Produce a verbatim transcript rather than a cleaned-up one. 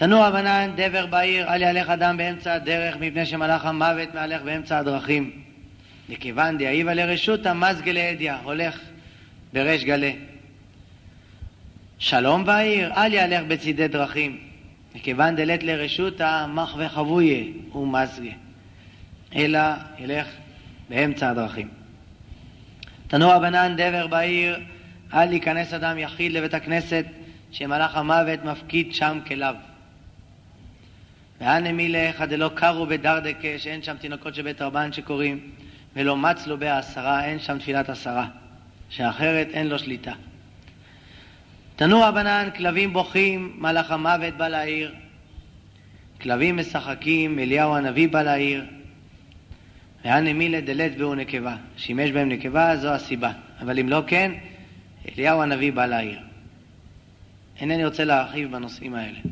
תנוע בנן דבר בעיר, אל ילך אדם באמצע הדרך, מפני שמלאך המוות מהלך באמצע הדרכים. לכיוון דאיבה לרשותה מזגה להדיה, הולך בריש גלה. שלום בעיר, אל ילך בצידי דרכים. לכיוון דלת לרשותה מח וחבויה ומזגה, אלא ילך באמצע הדרכים. תנוע בנן דבר בעיר, אל ייכנס אדם יחיד לבית הכנסת, שמלאך המוות מפקיד שם כליו. ואנה מילך דלא קרו בדרדקה, שאין שם תינוקות של בית רבן שקוראים, ולא מצ לו בעשרה, אין שם תפילת עשרה, שאחרת אין לו שליטה. תנוע בנן כלבים בוכים, מלאך המוות בא לעיר. כלבים משחקים, אליהו הנביא בא לעיר. ואנה מילה דלת והוא נקבה, שימש בהם נקבה, זו הסיבה. אבל אם לא כן, אליהו הנביא בא לעיר. אינני רוצה להרחיב בנושאים האלה.